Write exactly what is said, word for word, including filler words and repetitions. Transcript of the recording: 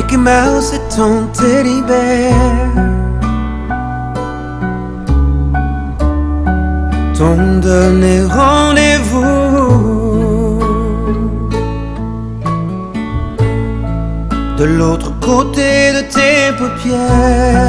Mickey Mouse est ton teddy bear, t'ont donné rendez-vous de l'autre côté de tes paupières.